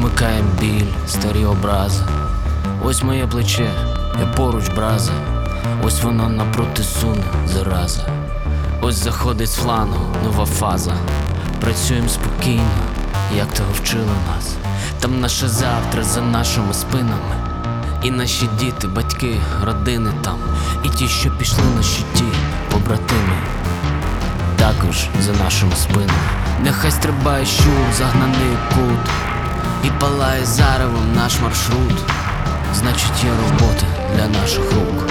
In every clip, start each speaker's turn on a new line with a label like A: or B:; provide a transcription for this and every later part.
A: Вимикає біль, старі образи. Ось моє плече, я поруч браза. Ось воно напроти суне, зараза. Ось заходить з флангу нова фаза. Працюємо спокійно, як того вчили нас. Там наше завтра за нашими спинами. І наші діти, батьки, родини там. І ті, що пішли на щиті, побратими, також за нашими спинами. Нехай стрибає щур, загнаний кут, і палає заревом наш маршрут. Значить, є робота для наших рук.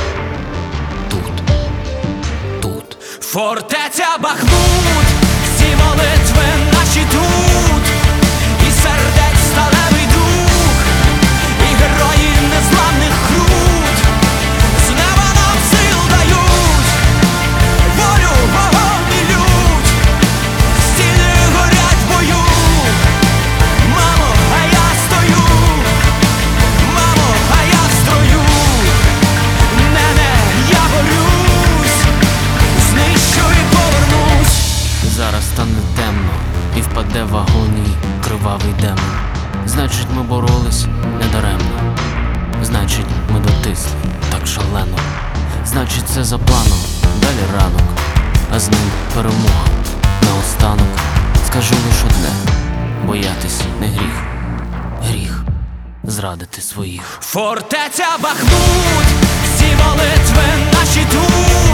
A: Тут фортеця Бахмут, всі молитви наші тут, і сердець сталевий дух, і герої незламних крут з неба нам сил дають, волю, вогонь і лють, стіни горять в бою. Мамо, а я стою, мамо, а я в строю, нене, я борюсь, знищу і повернусь. Зараз стане темно і впаде в агонії кривавий демон. Значить, ми боролись недаремно. Значить, ми дотисли так шалено. Значить, це за планом, далі ранок, а з ним перемога. Наостанок скажу лиш одне: боятись не гріх, гріх зрадити своїх. Фортеця Бахмут, всі молитви наші тут.